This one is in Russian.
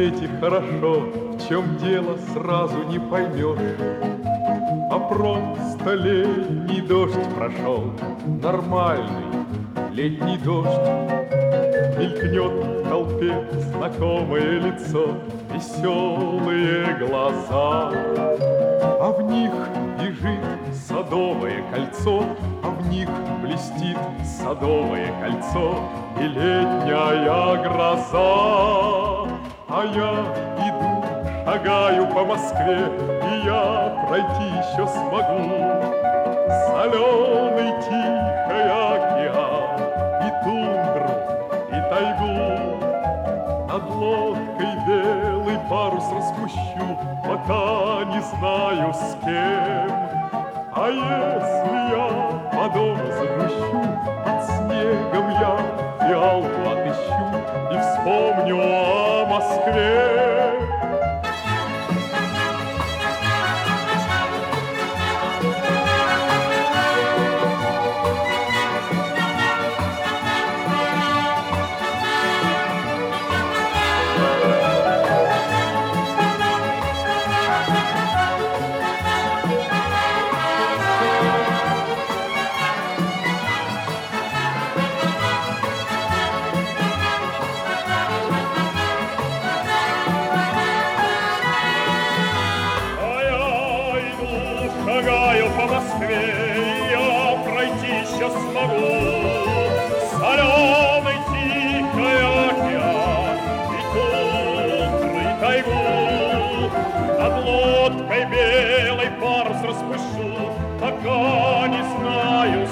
свете хорошо, в чем дело сразу не поймешь. А просто летний дождь прошел, нормальный летний дождь. Мелькнет в толпе знакомое лицо, веселые глаза, а в них бежит садовое кольцо, а в них блестит садовое кольцо и летняя гроза. А я иду, шагаю по Москве, и я пройти еще смогу соленый тихий океан и тундру, и тайгу. Над лодкой белый парус распущу, пока не знаю с кем. А если я по дому загрущу, под снегом я фиалку отыщу и вспомню о Москве. Шагаю по Москве, и я пройти еще смогу соленый тихий океан и тундру, и тайгу. Над лодкой белый парус распущу, пока не знаю